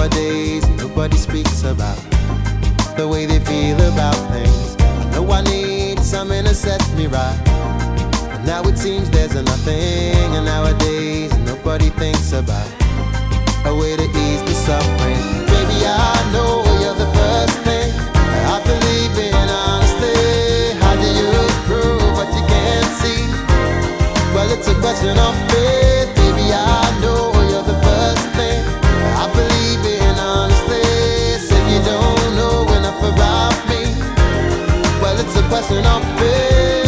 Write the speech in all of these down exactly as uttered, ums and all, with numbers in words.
Nowadays nobody speaks about the way they feel about things. I know I need something to set me right, but now it seems there's a nothing. And nowadays nobody thinks about a way to ease the suffering. Baby, I know you're the first thing I believe in, honestly. How do you prove what you can't see? Well, it's a question of faith. Baby, I know you're the first thing I believe in, honestly. Said you don't know enough about me. Well, it's a question of faith.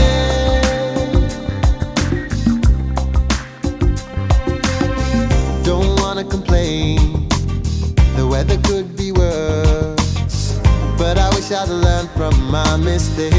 Don't wanna complain, the weather could be worse, but I wish I'd learned from my mistakes.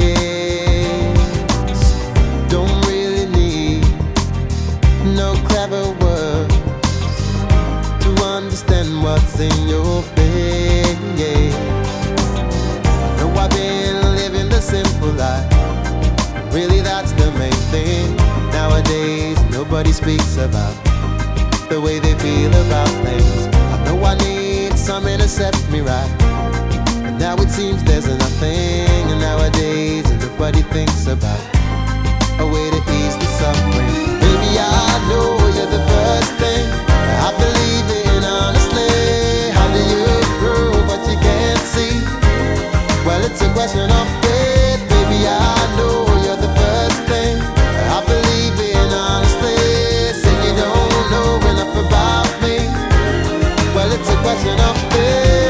Don't really need no clever words to understand what's in your face. I know I've been living the simple life, really that's the main thing. Nowadays nobody speaks about the way they feel about things. I know I need something to set me right, and now it seems there's a nothing. And nowadays nobody thinks about a way to ease the suffering. Baby, I know you're the first thing I believe in, honestly. How do you prove what you can't see? Well, it's a question of faith. Baby, I know you're the first thing I believe in, honestly. Say you don't know enough about me. Well, it's a question of faith.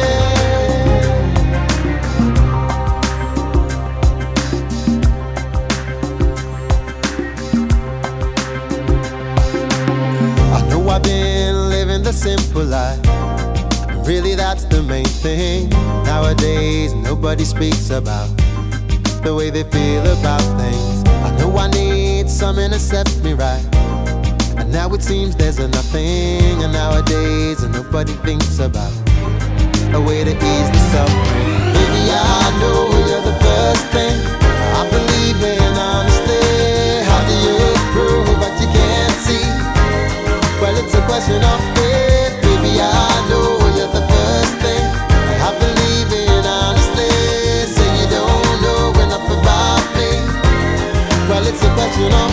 I've been living the simple life, really that's the main thing. Nowadays nobody speaks about the way they feel about things. I know I need something to set me right, and now it seems there's a nothing. And nowadays nobody thinks about a way to ease the suffering. Baby, I know you're the first thing I believe in, honestly. How do you prove what you can't see? Well, it's a question of faith. Baby, I know you're the first thing I believe in, honestly. Say you don't know enough about me. Well, it's a question of